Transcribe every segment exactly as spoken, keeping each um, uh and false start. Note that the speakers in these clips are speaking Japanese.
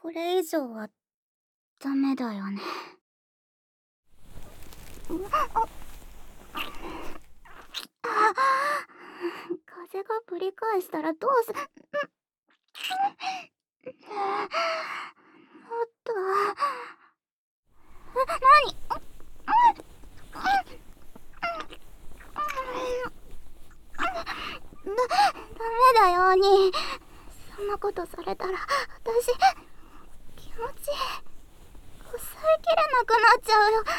これ以上はダメだよね。風がぶり返したらどうす。もっと。なに。だ、ダメだよ、兄。そんなことされたら私気持ち抑えきれなくなっちゃうよ。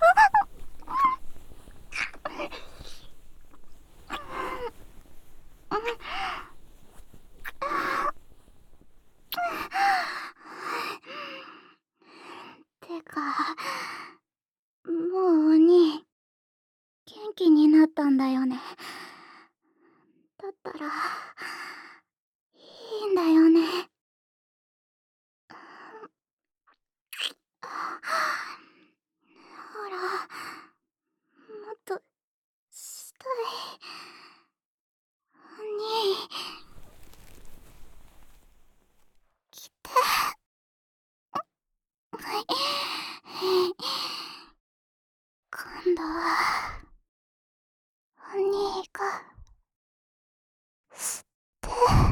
てか、もう鬼元気になったんだよね。だったらいいんだよね。ほら、もっとしたい。鬼来て。今度は鬼がして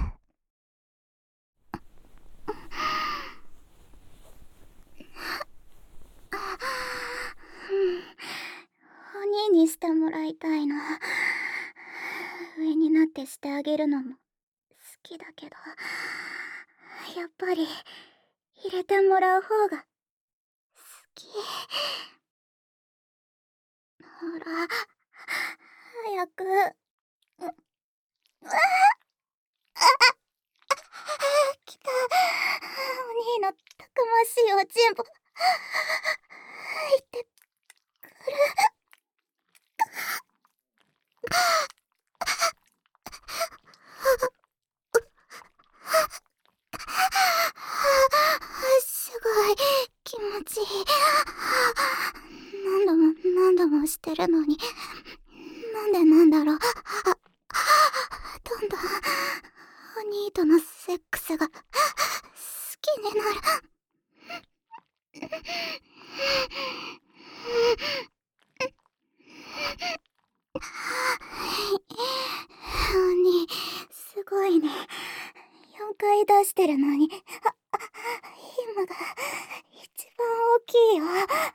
鬼にしてもらいたいの。上になってしてあげるのも好きだけど、やっぱり入れてもらう方が好き。ほら、早く。うわあ、来た。お兄のたくましいおちんぽ入ってくる。すごい気持ちいい。何度も何度もしてるのに、なんでなんだろう。どんどんお兄とのセックスが好きになる。お兄すごいね。よんかい出してるのに、あ、今が一番大きいよ。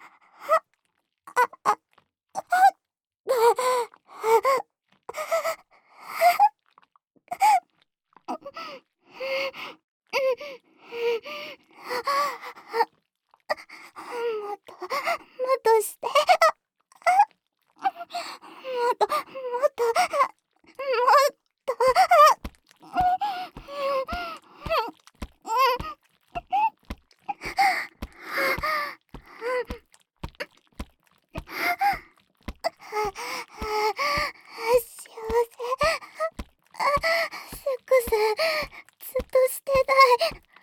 もっともっとして。もっともっともっと。幸せ。セックスずっとしてたい。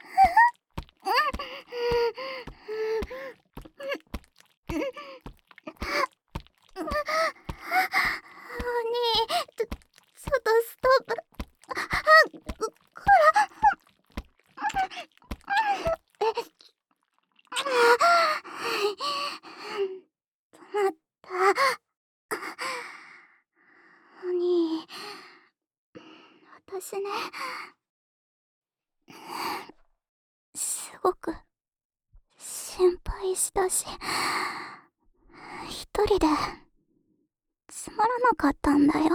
お兄、ちょ、ちょっとストップ。あ、こら。止まった。お兄、私ね、すごく心配したし、一人でつまらなかったんだよ。も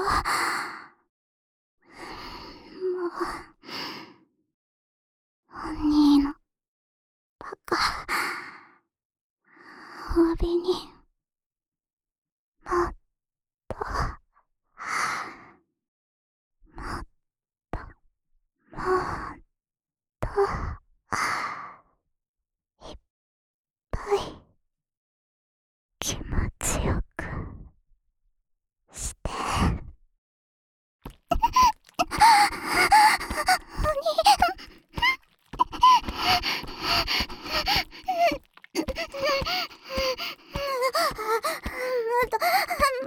う、お兄のバカ、お詫びに、もっと、もっと、もっと、いっぱい気持ちよくして。もっともっ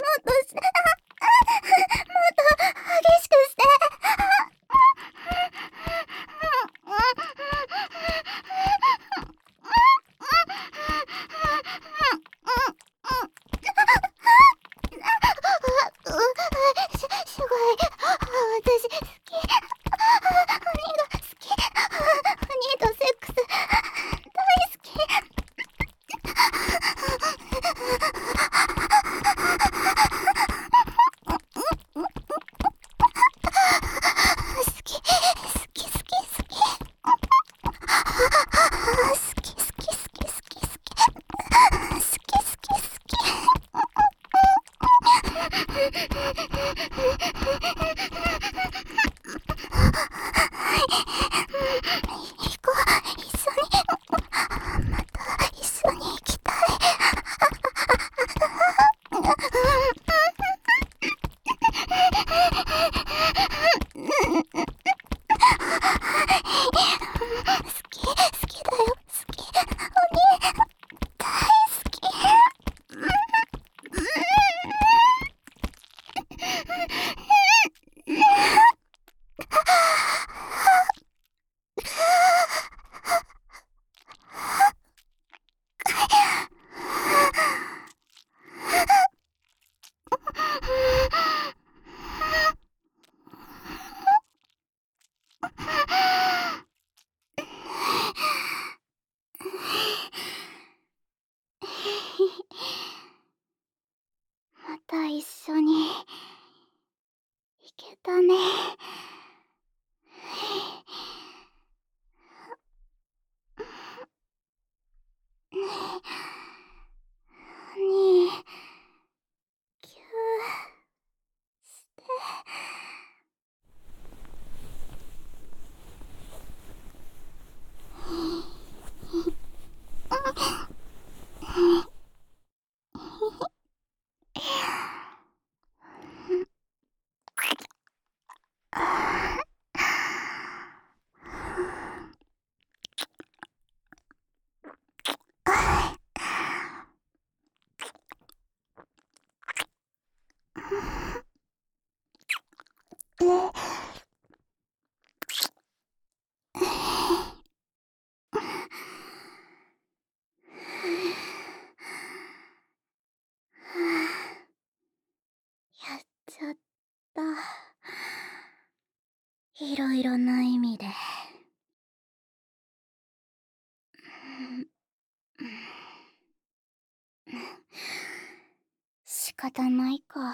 行こう、一緒に。また一緒に行きたい。好き、好きだよ、好き。お兄、大好き。また一緒に行けたね。にぎゅーして。やっちゃった。いろいろな意味で。仕方ないか。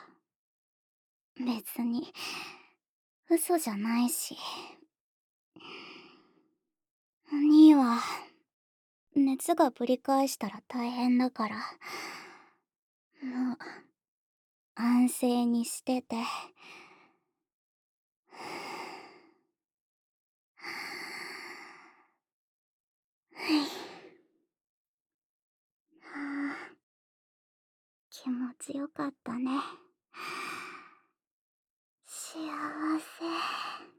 別に嘘じゃないし。お兄は熱がぶり返したら大変だから、もう安静にしてて。はあ、気持ちよかったね。幸せ。